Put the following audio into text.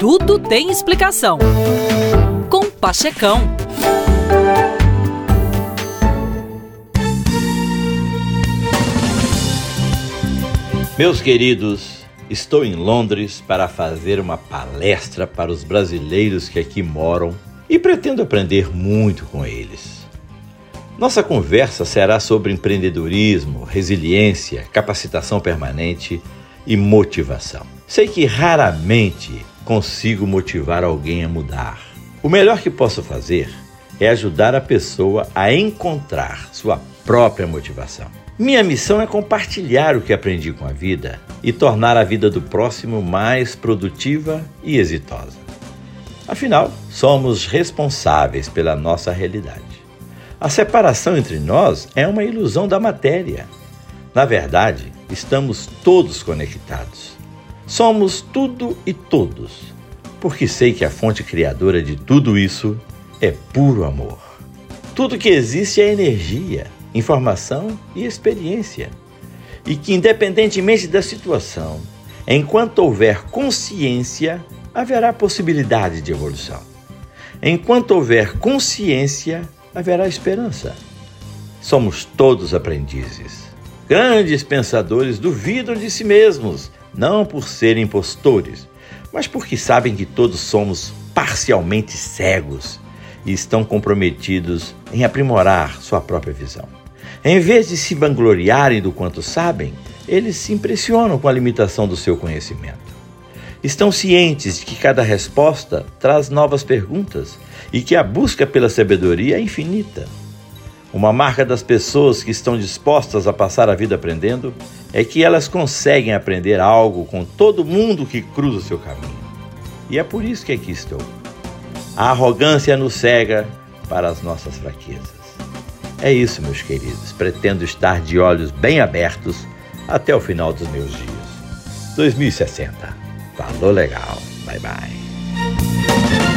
Tudo tem explicação. Com Pachecão. Meus queridos, estou em Londres para fazer uma palestra para os brasileiros que aqui moram e pretendo aprender muito com eles. Nossa conversa será sobre empreendedorismo, resiliência, capacitação permanente e motivação. Sei que raramente consigo motivar alguém a mudar. O melhor que posso fazer é ajudar a pessoa a encontrar sua própria motivação. Minha missão é compartilhar o que aprendi com a vida e tornar a vida do próximo mais produtiva e exitosa. Afinal, somos responsáveis pela nossa realidade. A separação entre nós é uma ilusão da matéria. Na verdade, estamos todos conectados. Somos tudo e todos, porque sei que a fonte criadora de tudo isso é puro amor. Tudo que existe é energia, informação e experiência. E que, independentemente da situação, enquanto houver consciência, haverá possibilidade de evolução. Enquanto houver consciência, haverá esperança. Somos todos aprendizes. Grandes pensadores duvidam de si mesmos, não por serem impostores, mas porque sabem que todos somos parcialmente cegos e estão comprometidos em aprimorar sua própria visão. Em vez de se vangloriarem do quanto sabem, eles se impressionam com a limitação do seu conhecimento. Estão cientes de que cada resposta traz novas perguntas e que a busca pela sabedoria é infinita. Uma marca das pessoas que estão dispostas a passar a vida aprendendo é que elas conseguem aprender algo com todo mundo que cruza o seu caminho. E é por isso que aqui estou. A arrogância nos cega para as nossas fraquezas. É isso, meus queridos. Pretendo estar de olhos bem abertos até o final dos meus dias. 2060. Falou legal. Bye, bye.